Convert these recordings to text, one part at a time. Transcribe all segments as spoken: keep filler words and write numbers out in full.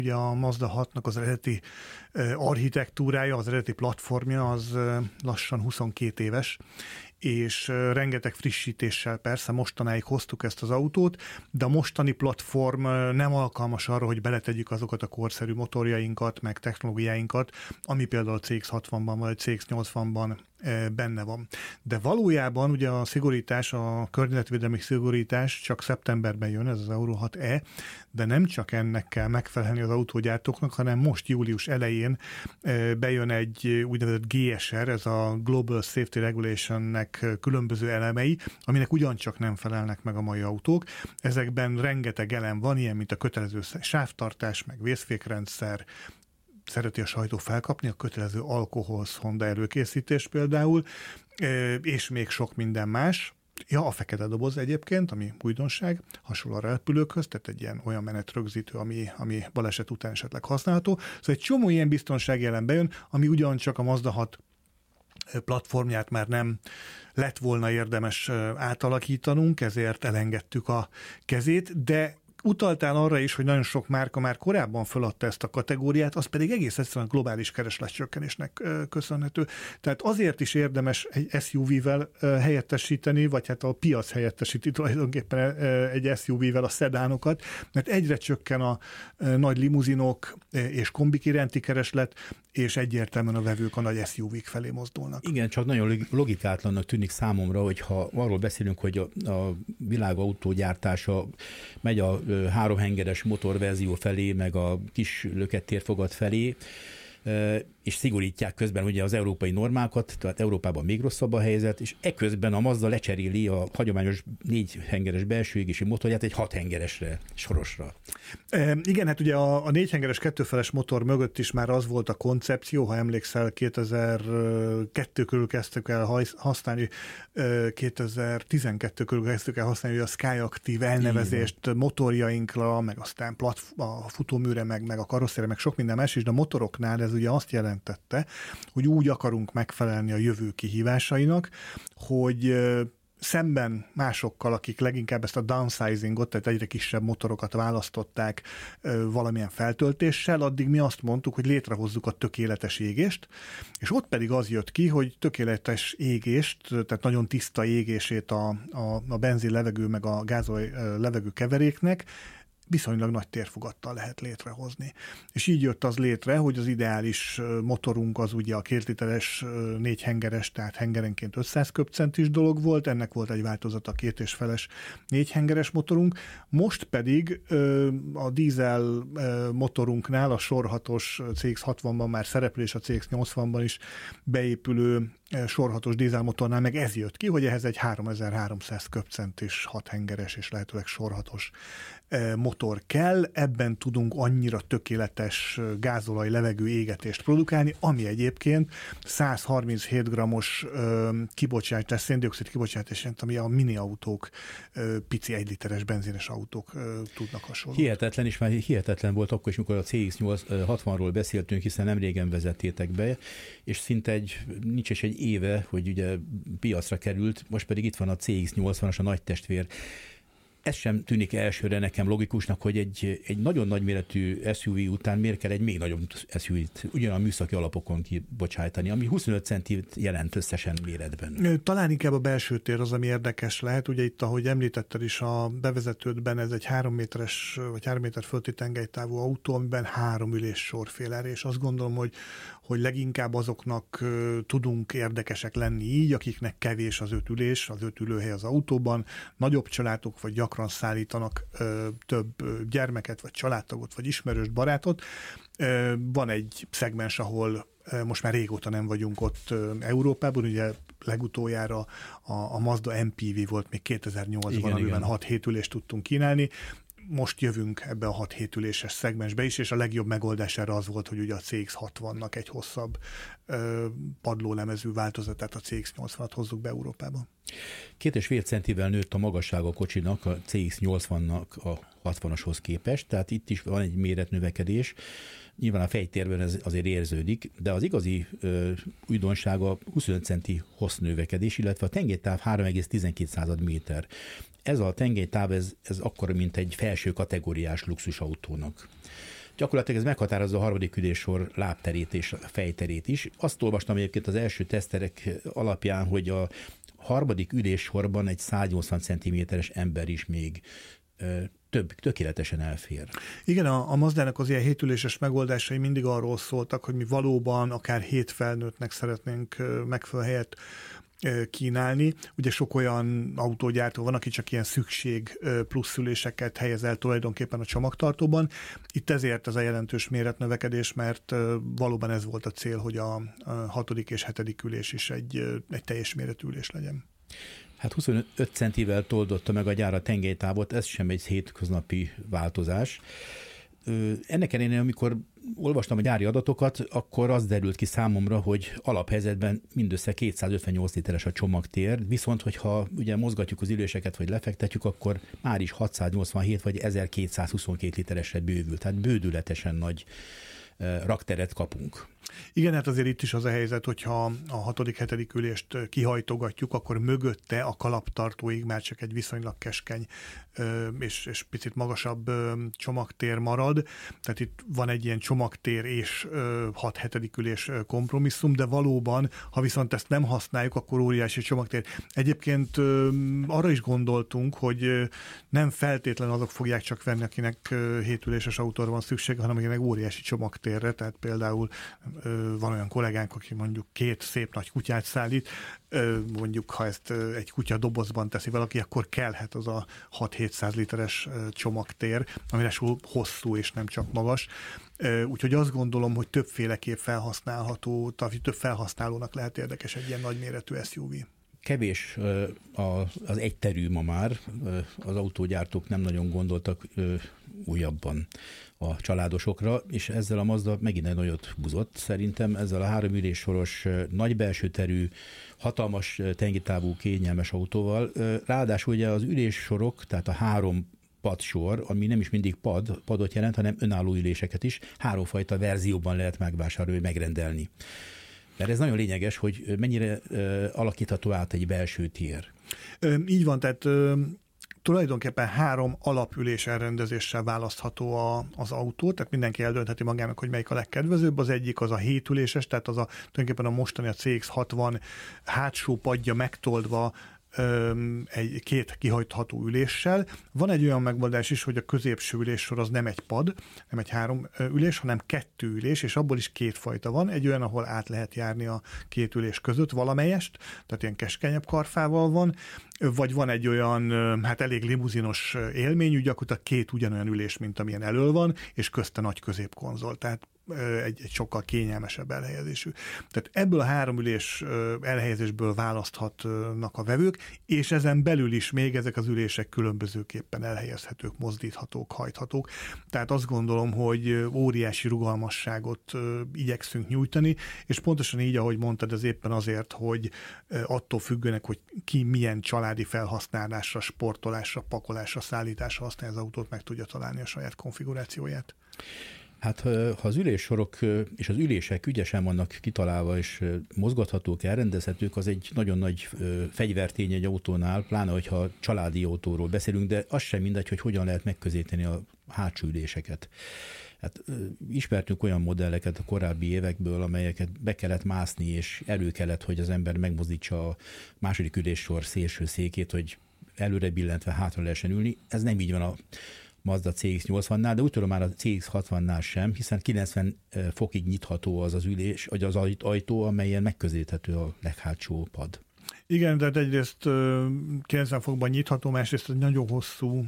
Ugye a Mazda hatnak az eredeti architektúrája, az eredeti platformja az lassan huszonkét éves, és rengeteg frissítéssel persze mostanáig hoztuk ezt az autót, de a mostani platform nem alkalmas arra, hogy beletegyük azokat a korszerű motorjainkat, meg technológiáinkat, ami például a cé iksz hatvanban vagy a cé iksz nyolcvanban benne van. De valójában ugye a szigorítás, a környezetvédelmi szigorítás csak szeptemberben jön, ez az Euro hat E, de nem csak ennek kell megfelelni az autógyártóknak, hanem most július elején bejön egy úgynevezett gé es er, ez a Global Safety Regulationnek különböző elemei, aminek ugyancsak nem felelnek meg a mai autók. Ezekben rengeteg elem van, ilyen, mint a kötelező sávtartás, meg vészfékrendszer, szereti a sajtó felkapni, a kötelező alkoholszonda előkészítés például, és még sok minden más. Ja, a fekete doboz egyébként, ami újdonság, hasonló a repülőkhöz, tehát egy ilyen olyan menetrögzítő, ami, ami baleset után esetleg használható. Szóval egy csomó ilyen biztonsági elem bejön, ami ugyancsak a Mazda hat platformját már nem lett volna érdemes átalakítanunk, ezért elengedtük a kezét, de utaltál arra is, hogy nagyon sok márka már korábban feladta ezt a kategóriát, az pedig egész egyszerűen globális keresletcsökkenésnek köszönhető. Tehát azért is érdemes egy es u vé-vel helyettesíteni, vagy hát a piac helyettesíti tulajdonképpen egy es u vé-vel a szedánokat, mert egyre csökken a nagy limuzinok és kombik iránti kereslet, és egyértelműen a vevők a nagy es u vé-k felé mozdulnak. Igen, csak nagyon logikátlannak tűnik számomra, hogy ha arról beszélünk, hogy a, a világ autógyártása megy a háromhengeres motorverzió felé, meg a kis lökettérfogat felé, és szigorítják közben ugye az európai normákat, tehát Európában még rosszabb a helyzet, és eközben a Mazda lecseréli a hagyományos négyhengeres belső égési motorját egy hathengeresre, sorosra. E, igen, hát ugye a, a négyhengeres kettőfeles motor mögött is már az volt a koncepció, ha emlékszel, kétezer-kettő körül kezdtük el használni, kétezer-tizenkettő körül kezdtük el használni a Skyactiv elnevezést igen. motorjainkra, meg aztán platf- a futóműre, meg, meg a karosszére, meg sok minden más is, de a motoroknál ez ugye azt jelentette, hogy úgy akarunk megfelelni a jövő kihívásainak, hogy szemben másokkal, akik leginkább ezt a downsizingot, tehát egyre kisebb motorokat választották valamilyen feltöltéssel, addig mi azt mondtuk, hogy létrehozzuk a tökéletes égést, és ott pedig az jött ki, hogy tökéletes égést, tehát nagyon tiszta égését a, a, a benzin levegő meg a gázolaj levegő keveréknek viszonylag nagy térfogattal lehet létrehozni. És így jött az létre, hogy az ideális motorunk az ugye a két literes négy hengeres, tehát hengerenként ötszáz köbcentis dolog volt, ennek volt egy változata, két és feles négy hengeres motorunk, most pedig a dízel motorunknál a sor hatos cé iksz hatvanban már szereplő, és a cé iksz nyolcvanban is beépülő sor hatos dízelmotornál meg ez jött ki, hogy ehhez egy háromezer-háromszáz köbcentis hat hengeres és lehetőleg sor hatos motor kell, ebben tudunk annyira tökéletes gázolaj levegő égetést produkálni, ami egyébként száz harminchét grammos kibocsátás, széndioxid kibocsátás, ami a mini autók, pici egy literes benzines autók tudnak hasonlóan. Hihetetlen, és már hihetetlen volt akkor is, amikor a cé iksz hatvanról beszéltünk, hiszen nem régen vezettétek be, és szinte egy, nincs is egy éve, hogy ugye piacra került, most pedig itt van a cé iksz nyolcvanas, a nagy testvér. Ez sem tűnik elsőre nekem logikusnak, hogy egy, egy nagyon nagyméretű es u vé után miért kell egy még nagyobb es u vét ugyan a műszaki alapokon kibocsájtani, ami huszonöt centit jelent összesen méretben. Talán inkább a belső tér az, ami érdekes lehet. Ugye itt, ahogy említetted is a bevezetődben, ez egy három méteres vagy három méter fölti tengelytávú autó, amiben három ülés sor fél erre, és azt gondolom, hogy, hogy leginkább azoknak tudunk érdekesek lenni így, akiknek kevés az öt ülés, az öt ülőhely az autóban, nagyobb családok vagy gyakran szállítanak ö, több gyermeket, vagy családtagot, vagy ismerős barátot. Ö, van egy szegmens, ahol ö, most már régóta nem vagyunk ott ö, Európában, ugye legutoljára a, a Mazda em pé vé volt még kétezer-nyolcban, igen, amiben igen. hat-hét ülést tudtunk kínálni. Most jövünk ebbe a hat-hét üléses szegmensbe is, és a legjobb megoldás erre az volt, hogy ugye a cé iksz hatvannak egy hosszabb ö, padlólemezű változatát, a cé iksz nyolcvanat hozzuk be Európába. Két és fél centivel nőtt a magasság a kocsinak, a cé iksz nyolcvannak a hatvanashoz képest, tehát itt is van egy méretnövekedés. Nyilván a fejtérben ez azért érződik, de az igazi ö, újdonsága huszonöt centi hossznövekedés, illetve a tengelytáv három egész tizenkét méter. Ez a tengelytáv, ez, ez akkora, mint egy felső kategóriás luxusautónak Gyakorlatilag ez meghatározza a harmadik üléssor lábterét és fejterét is. Azt olvastam egyébként az első teszterek alapján, hogy a harmadik üléssorban egy száznyolcvan centiméteres ember is még több, tökéletesen elfér. Igen, a, a Mazdának az ilyen hétüléses megoldásai mindig arról szóltak, hogy mi valóban akár hét felnőttnek szeretnénk megfelelő helyet kínálni. Ugye sok olyan autógyártó van, aki csak ilyen szükség plusz üléseket helyez el tulajdonképpen a csomagtartóban. Itt ezért ez a jelentős méretnövekedés, mert valóban ez volt a cél, hogy a hatodik és hetedik ülés is egy, egy teljes méretű ülés legyen. Hát huszonöt centivel toldotta meg a gyár a tengelytávot, ez sem egy hétköznapi változás. Ennek ellenére, amikor olvastam a gyári adatokat, akkor az derült ki számomra, hogy alaphelyzetben mindössze kétszázötvennyolc literes a csomagtér, viszont hogyha ugye mozgatjuk az üléseket, vagy lefektetjük, akkor már is hatszáznyolcvanhét vagy ezerkétszázhuszonkettő literesre bővül, tehát bődületesen nagy rakteret kapunk. Igen, hát azért itt is az a helyzet, hogyha a hatodik, hetedik ülést kihajtogatjuk, akkor mögötte a kalaptartóig már csak egy viszonylag keskeny és, és picit magasabb csomagtér marad. Tehát itt van egy ilyen csomagtér és hat hetedik ülés kompromisszum, de valóban, ha viszont ezt nem használjuk, akkor óriási csomagtér. Egyébként arra is gondoltunk, hogy nem feltétlenül azok fogják csak venni, akinek hétüléses autóra van szüksége, hanem akinek óriási csomagtérre, tehát például van olyan kollégánk, aki mondjuk két szép nagy kutyát szállít, mondjuk ha ezt egy kutya dobozban teszi valaki, akkor kellhet az a hat-hétszáz literes csomagtér, amire hosszú és nem csak magas. Úgyhogy azt gondolom, hogy többféleképp felhasználható, több felhasználónak lehet érdekes egy ilyen nagyméretű es u vé. Kevés az egyterű ma már, az autógyártók nem nagyon gondoltak újabban a családosokra, és ezzel a Mazda megint egy nagyot buzott. Szerintem ezzel a három üléssoros, nagy belső terű, hatalmas tengelytávú, kényelmes autóval. Ráadásul ugye az üléssorok, tehát a három padsor, ami nem is mindig pad, padot jelent, hanem önálló üléseket is, háromfajta verzióban lehet megvásárolni, megrendelni. Mert ez nagyon lényeges, hogy mennyire alakítható át egy belső tér. Így van, tehát tulajdonképpen három alapülés elrendezéssel választható a, az autó, tehát mindenki eldöntheti magának, hogy melyik a legkedvezőbb. Az egyik az a hétüléses, tehát az a tulajdonképpen a mostani a cé iksz hatvan hátsó padja megtoldva egy két kihajtható üléssel. Van egy olyan megoldás is, hogy a középső üléssor az nem egy pad, nem egy három ülés, hanem kettő ülés, és abból is két fajta van. Egy olyan, ahol át lehet járni a két ülés között valamelyest, tehát ilyen keskenyebb karfával van, vagy van egy olyan, hát elég limuzinos élményű, gyakorlatilag két ugyanolyan ülés, mint amilyen elől van, és közte nagy középkonzol. Tehát egy, egy sokkal kényelmesebb elhelyezésű. Tehát ebből a három ülés elhelyezésből választhatnak a vevők, és ezen belül is még ezek az ülések különbözőképpen elhelyezhetők, mozdíthatók, hajthatók. Tehát azt gondolom, hogy óriási rugalmasságot igyekszünk nyújtani, és pontosan így, ahogy mondtad, ez éppen azért, hogy attól függőnek, hogy ki milyen családi felhasználásra, sportolásra, pakolásra, szállításra használja az autót, meg tudja találni a saját konfigurációját. Hát ha az üléssorok és az ülések ügyesen vannak kitalálva és mozgathatók, elrendezhetők, az egy nagyon nagy fegyvertény egy autónál, pláne, hogyha családi autóról beszélünk, de az sem mindegy, hogy hogyan lehet megközelíteni a hátsó üléseket. Hát ismertünk olyan modelleket a korábbi évekből, amelyeket be kellett mászni, és elő kellett, hogy az ember megmozdítsa a második üléssor szélső székét, hogy előre billentve hátra lehessen ülni. Ez nem így van a Mazda cé iksz nyolcvannál, de úgy tudom már a cé iksz hatvannál sem, hiszen kilencven fokig nyitható az az ülés, vagy az ajtó, amelyen megközelíthető a leghátsó pad. Igen, tehát egyrészt kilencven fokban nyitható, másrészt egy nagyon hosszú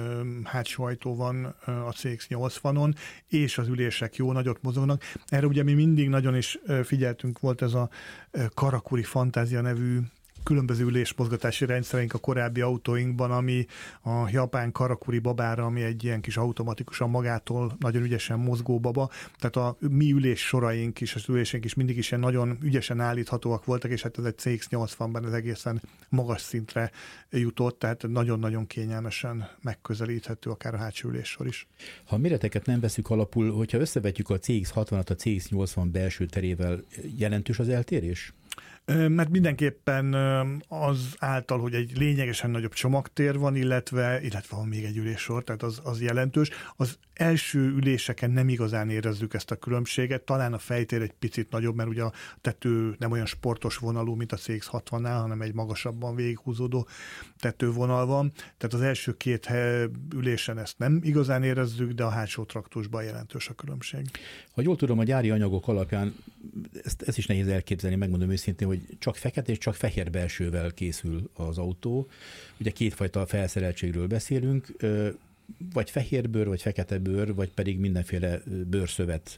hátsó ajtó van a cé iksz nyolcvanon, és az ülések jó nagyot mozognak. Erre ugye mi mindig nagyon is figyeltünk, volt ez a Karakuri Fantázia nevű különböző ülésmozgatási rendszereink a korábbi autóinkban, ami a japán Karakuri babára, ami egy ilyen kis automatikusan magától nagyon ügyesen mozgó baba. Tehát a mi ülés soraink is, az üléseink is mindig is ilyen nagyon ügyesen állíthatóak voltak, és hát ez egy cé iksz nyolcvanban ez egészen magas szintre jutott, tehát nagyon-nagyon kényelmesen megközelíthető akár a hátsó üléssor is. Ha a méreteket nem veszük alapul, hogyha összevetjük a cé iksz hatvanat a cé iksz nyolcvan belső terével, jelentős az eltérés? Mert mindenképpen az által, hogy egy lényegesen nagyobb csomagtér van, illetve, illetve van még egy üléssor, tehát az, az jelentős. Az első üléseken nem igazán érezzük ezt a különbséget, talán a fejtér egy picit nagyobb, mert ugye a tető nem olyan sportos vonalú, mint a cé iksz hatvannál, hanem egy magasabban végighúzódó tetővonal van. Tehát az első két ülésen ezt nem igazán érezzük, de a hátsó traktusban jelentős a különbség. Ha jól tudom, a gyári anyagok alapján ezt, ezt is nehéz elképzelni, megmondom őszintén, hogy csak fekete és csak fehér belsővel készül az autó. Ugye kétfajta felszereltségről beszélünk, vagy fehér bőr, vagy fekete bőr, vagy pedig mindenféle bőrszövet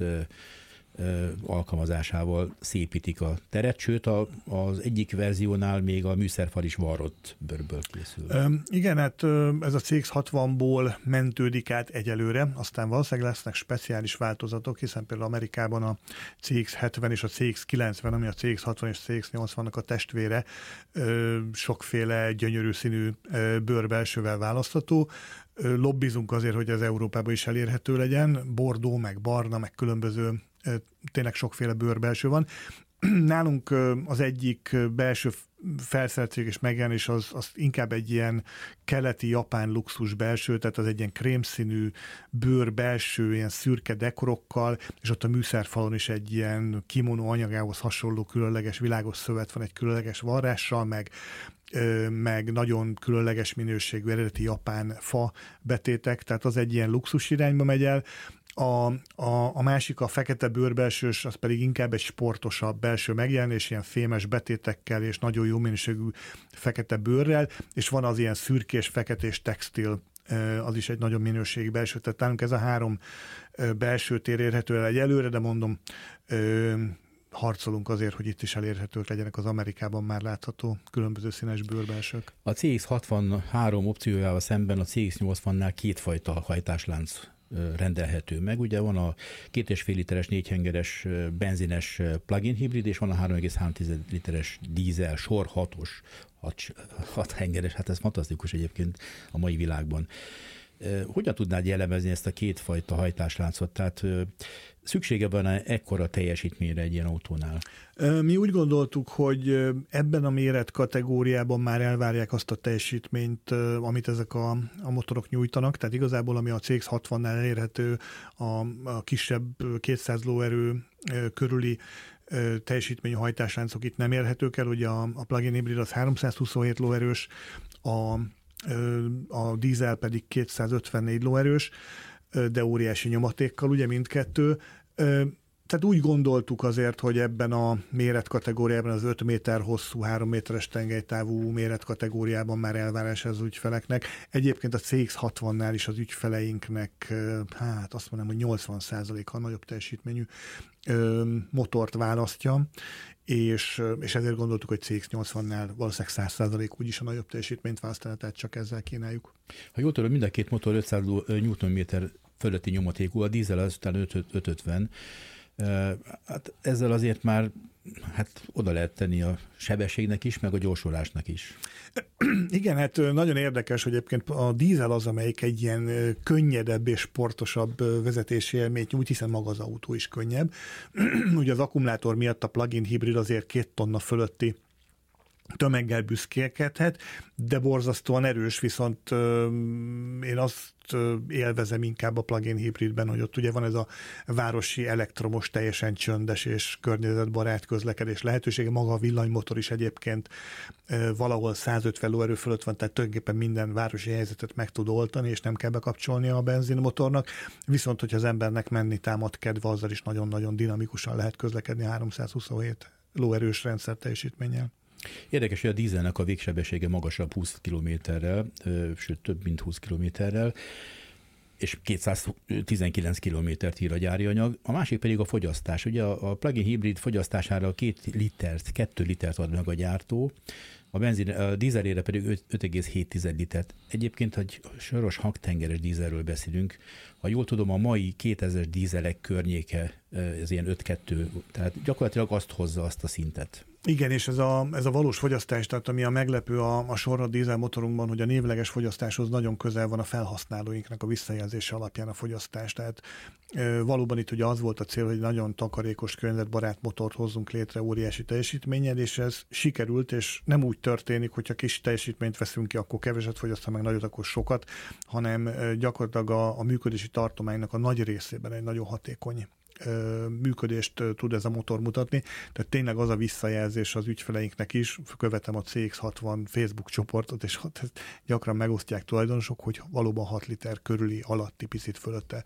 alkalmazásával szépítik a teret, sőt a, az egyik verziónál még a műszerfal is varrott bőrből készül. Ö, igen, hát ez a cé iksz hatvanból mentődik át egyelőre, aztán valószínűleg lesznek speciális változatok, hiszen például Amerikában a cé iksz hetven és a cé iksz kilencven, ami a cé iksz hatvan és cé iksz nyolcvannak a testvére, sokféle gyönyörű színű bőrbelsővel választható. Lobbizunk azért, hogy az Európában is elérhető legyen, bordó, meg barna, meg különböző tényleg sokféle bőrbelső van. Nálunk az egyik belső felszereltség és megjelenés az, az inkább egy ilyen keleti japán luxus belső, tehát az egy ilyen krémszínű bőrbelső, ilyen szürke dekorokkal, és ott a műszerfalon is egy ilyen kimono anyagához hasonló különleges világos szövet van egy különleges varrással, meg meg nagyon különleges minőségű eredeti japán fa betétek, tehát az egy ilyen luxus irányba megy el. A, a, a másik, a fekete bőrbelsős, az pedig inkább egy sportosabb belső megjelenés, ilyen fémes betétekkel és nagyon jó minőségű fekete bőrrel, és van az ilyen szürkés, feketés textil, az is egy nagyon minőségi belső. Tehát nálunk ez a három belső tér érhető el egyelőre, de mondom, harcolunk azért, hogy itt is elérhetők legyenek az Amerikában már látható különböző színes bőrbelsők. A cé iksz hatvanhárom opciójával szemben a cé iksz nyolcvannál kétfajta hajtáslánc rendelhető meg. Ugye van a két és fél literes négyhengeres benzines plug-in hibrid, és van a három egész három literes dízel sor hatos, hat hengeres, hát ez fantasztikus egyébként a mai világban. Hogyan tudnád jellemezni ezt a kétfajta hajtásláncot? Tehát szüksége van ekkora teljesítményre egy ilyen autónál? Mi úgy gondoltuk, hogy ebben a méret kategóriában már elvárják azt a teljesítményt, amit ezek a, a motorok nyújtanak, tehát igazából ami a cé iksz hatvannál elérhető, a, a kisebb kétszáz lóerő körüli teljesítményű hajtásláncok itt nem érhetők el, ugye a, a plug-in hibrid az háromszázhuszonhét lóerős, a a dízel pedig kétszázötvennégy lóerős, de óriási nyomatékkal, ugye mindkettő. Tehát úgy gondoltuk azért, hogy ebben a méretkategóriában, az öt méter hosszú, három méteres tengelytávú méretkategóriában már elvárás az ügyfeleknek. Egyébként a cé iksz hatvannál is az ügyfeleinknek, hát azt mondom, hogy nyolcvan százalékkal nagyobb teljesítményű motort választja, és, és ezért gondoltuk, hogy cé iksz nyolcvannál valószínűleg száz százalék úgyis a nagyobb teljesítményt választani, tehát csak ezzel kínáljuk. Ha jól tudom, mind a két motor ötszáz newtonméter fölötti nyomatékú, a dízel az utána ötszázötven. Hát ezzel azért már hát oda lehet tenni a sebességnek is, meg a gyorsulásnak is. Igen, hát nagyon érdekes, hogy egyébként a dízel az, amelyik egy ilyen könnyedebb és sportosabb vezetési élményt nyújt, hiszen maga az autó is könnyebb. Ugye az akkumulátor miatt a plug-in hibrid azért két tonna fölötti tömeggel büszkélkedhet, de borzasztóan erős, viszont ö, én azt ö, élvezem inkább a plug-in hibridben, hogy ott ugye van ez a városi elektromos, teljesen csöndes és környezetbarát közlekedés lehetősége. Maga a villanymotor is egyébként ö, valahol százötven lóerő fölött van, tehát tulajdonképpen minden városi helyzetet meg tud oltani, és nem kell bekapcsolni a benzinmotornak. Viszont, hogyha az embernek menni támad kedve, azzal is nagyon-nagyon dinamikusan lehet közlekedni háromszázhuszonhét lóerős rendszer teljesítménnyel. Érdekes, hogy a dízelnek a végsebessége magasabb húsz kilométerrel, sőt több mint húsz kilométerrel, és kétszáztizenkilenc kilométert ír a gyári anyag. A másik pedig a fogyasztás. Ugye a plug-in hibrid fogyasztására két litert, kettő litert ad meg a gyártó, a, benzin, a dízelére pedig öt egész hét litert. Egyébként, hogy soros hangtengeres dízelről beszélünk, Ha jól tudom, a mai kétezres dízelek környéke, ez ilyen öt kettő, tehát gyakorlatilag azt hozza azt a szintet. Igen, és ez a, ez a valós fogyasztás, tehát ami a meglepő a, a sorra dízel motorunkban, hogy a névleges fogyasztáshoz nagyon közel van a felhasználóinknak a visszajelzése alapján a fogyasztás. Tehát e, valóban itt ugye az volt a cél, hogy nagyon takarékos, környezetbarát motort hozzunk létre óriási teljesítménnyel, és ez sikerült, és nem úgy történik, hogyha kis teljesítményt veszünk ki, akkor keveset fogyaszt, ha meg nagyot, akkor sokat, hanem gyakorlatilag a, a működési tartománynak a nagy részében egy nagyon hatékony működést tud ez a motor mutatni. Tehát tényleg az a visszajelzés az ügyfeleinknek is, követem a cé iksz hatvan Facebook csoportot, és ott gyakran megosztják tulajdonosok, hogy valóban hat liter körüli, alatti, picit fölötte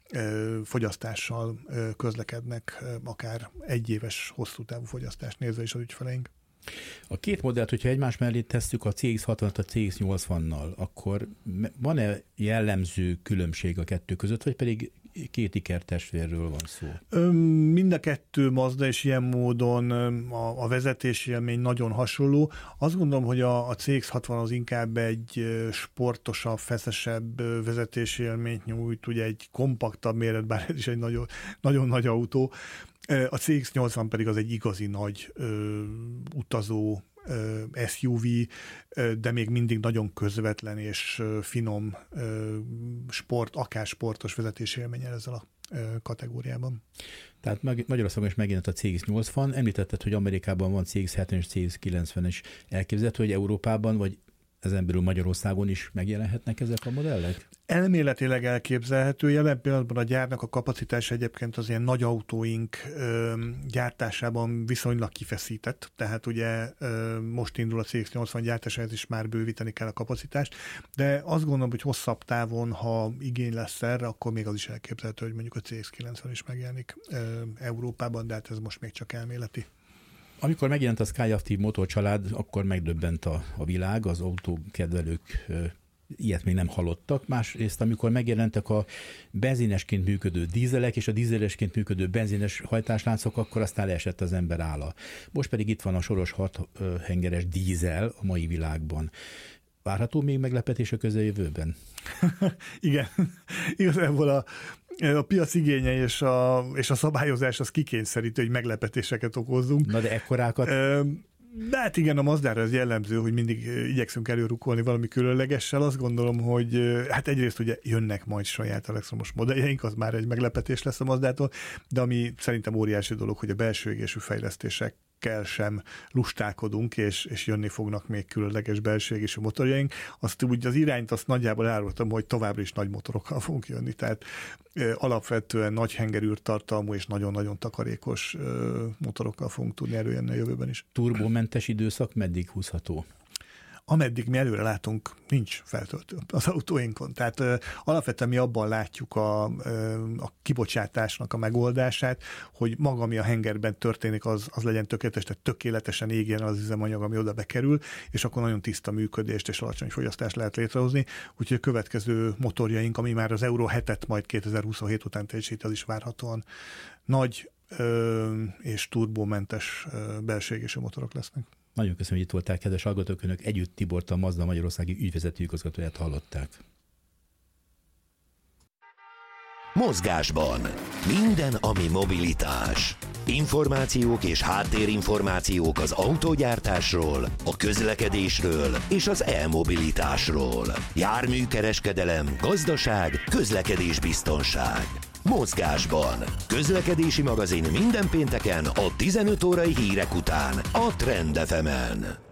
fogyasztással közlekednek, akár egyéves hosszú távú fogyasztást nézve is az ügyfeleink. A két modellt, hogyha egymás mellé tesszük a cé iksz hatvanat a cé iksz nyolcvannal, akkor van-e jellemző különbség a kettő között, vagy pedig két ikertestvérről van szó? Mind a kettő Mazda, és ilyen módon a, a vezetési élmény nagyon hasonló. Azt gondolom, hogy a, a cé iksz hatvan az inkább egy sportosabb, feszesebb vezetési élményt nyújt, ugye egy kompaktabb méret, bár ez is egy nagyon, nagyon nagy autó. A cé iksz nyolcvan pedig az egy igazi nagy ö, utazó ö, es u vé, ö, de még mindig nagyon közvetlen és ö, finom ö, sport, akár sportos vezetési élménnyel ezzel a ö, kategóriában. Tehát Magyarországon is megjelent a cé iksz nyolcvan, említetted, hogy Amerikában van cé iksz hetven és cé iksz kilencven is. Elképzelhető, hogy Európában vagy ezen belül Magyarországon is megjelenhetnek ezek a modellek? Elméletileg elképzelhető. Jelen pillanatban a gyárnak a kapacitás egyébként az ilyen nagy autóink ö, gyártásában viszonylag kifeszített, tehát ugye ö, most indul a cé iksz nyolcvan gyártása, ez is már bővíteni kell a kapacitást, de azt gondolom, hogy hosszabb távon, ha igény lesz erre, akkor még az is elképzelhető, hogy mondjuk a cé iksz kilencven is megjelenik ö, Európában, de hát ez most még csak elméleti. Amikor megjelent a Skyactiv motorcsalád, akkor megdöbbent a, a világ, az autókedvelők ilyet még nem hallottak. Másrészt, amikor megjelentek a benzinesként működő dízelek és a dízelesként működő benzines hajtásláncok, akkor aztán leesett az ember álla. Most pedig itt van a soros hat hengeres dízel a mai világban. Várható még meglepetés a közeljövőben? Igen, igazából a, a piac igénye és a, és a szabályozás az kikényszerítő, hogy meglepetéseket okozzunk. Na de ekkorákat? De hát igen, a Mazdára ez jellemző, hogy mindig igyekszünk előrukolni valami különlegessel. Azt gondolom, hogy hát egyrészt ugye jönnek majd saját elektromos modelljeink, az már egy meglepetés lesz a Mazdától, de ami szerintem óriási dolog, hogy a belső égésű fejlesztések kell sem lustálkodunk, és, és jönni fognak még különleges belső égésű motorjaink. Azt úgy az irányt azt nagyjából elárultam, hogy továbbra is nagy motorokkal fogunk jönni, tehát e, alapvetően nagy hengerűrtartalmú és nagyon-nagyon takarékos e, motorokkal fogunk tudni előjönni a jövőben is. Turbómentes időszak meddig húzható? Ameddig mi előre látunk, nincs feltöltő az autóinkon. Tehát ö, alapvetően mi abban látjuk a, ö, a kibocsátásnak a megoldását, hogy maga, ami a hengerben történik, az, az legyen tökéletes, tehát tökéletesen égjen az üzemanyag, ami oda bekerül, és akkor nagyon tiszta működést és alacsony fogyasztást lehet létrehozni. Úgyhogy a következő motorjaink, ami már az Euro hetet majd kétezer-huszonhét után teljesít, az is várhatóan nagy ö, és turbómentes ö, belső égésű motorok lesznek. Nagyon köszönöm, hogy itt voltál, kedves hallgatók, önök együtt Tibort, a Mazda Magyarországi ügyvezető igazgatóját hallották. Mozgásban. Minden, ami mobilitás. Információk és háttérinformációk az autógyártásról, a közlekedésről és az e-mobilitásról. Járműkereskedelem, gazdaság, közlekedésbiztonság. Mozgásban. Közlekedési magazin minden pénteken a tizenöt órai hírek után a Trend ef emen.